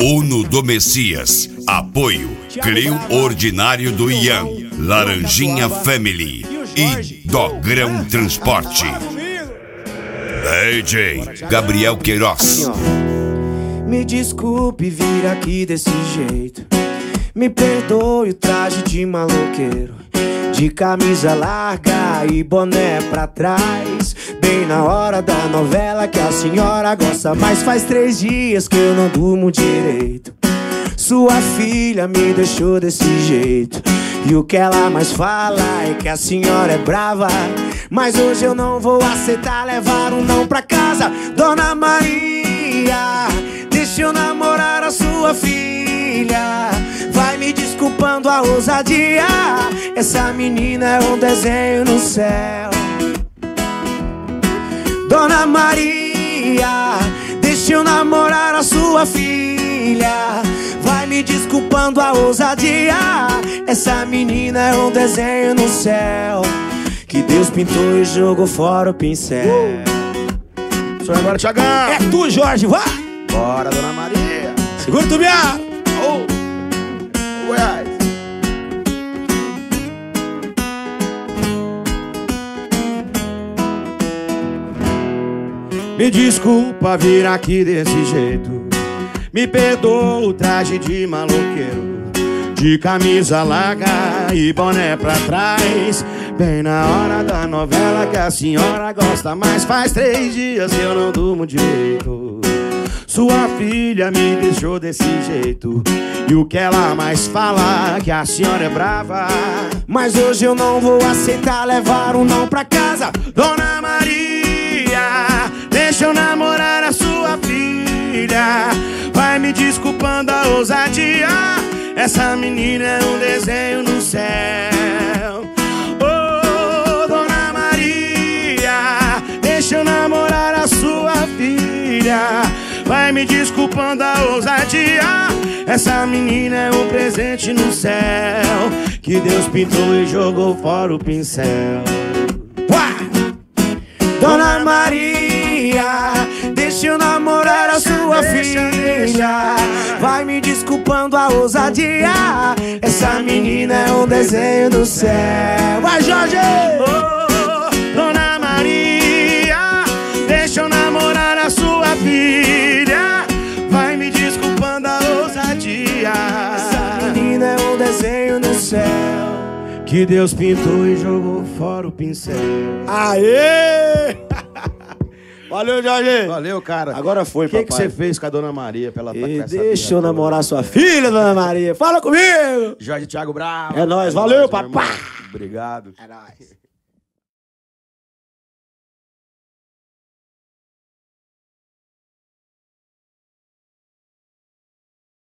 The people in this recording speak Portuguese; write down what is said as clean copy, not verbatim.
Uno do Messias. Apoio Clio Ordinário do Ian, Laranjinha Family e Dogrão Transporte. DJ Gabriel Queiroz. Me desculpe vir aqui desse jeito, me perdoe o traje de maloqueiro, de camisa larga e boné pra trás, bem na hora da novela que a senhora gosta. Mas faz 3 dias que eu não durmo direito. Sua filha me deixou desse jeito, e o que ela mais fala é que a senhora é brava. Mas hoje eu não vou aceitar levar um não pra casa. Dona Maria, deixa eu namorar a sua filha. Vai me desculpando a ousadia, essa menina é um desenho no céu. Dona Maria, deixa eu namorar a sua filha. Vai me desculpando a ousadia, essa menina é um desenho no céu, que Deus pintou e jogou fora o pincel. Só agora, Thiagão. É tu, Jorge, vai! Bora, Dona Maria. Segura o tubiá! Goiás. Me desculpa vir aqui desse jeito, me perdoa o traje de maloqueiro, de camisa larga e boné pra trás, bem na hora da novela que a senhora gosta. Mas faz 3 dias que eu não durmo direito. Sua filha me deixou desse jeito, e o que ela mais fala é que a senhora é brava. Mas hoje eu não vou aceitar levar um não pra casa. Dona Maria, deixa eu namorar a sua filha. Vai me desculpando a ousadia, essa menina é um desenho no céu. Oh, Dona Maria, deixa eu namorar a sua filha. Vai me desculpando a ousadia, essa menina é um presente no céu, que Deus pintou e jogou fora o pincel. Dona Maria, deixa eu namorar a sua filha. Vai me desculpando a ousadia, essa menina é um desenho do céu. Vai, Jorge! Oh, Dona Maria, deixa eu namorar a sua filha. Vai me desculpando a ousadia, essa menina é um desenho no céu, que Deus pintou e jogou fora o pincel. Aê! Valeu, Jorge! Valeu, cara. Agora foi, papai. O que você fez com a Dona Maria pra ela tá com essa deixa eu namorar sua filha, Dona Maria. Fala comigo! Jorge Thiago Bravo. É nóis, valeu, papai! Obrigado. É nóis.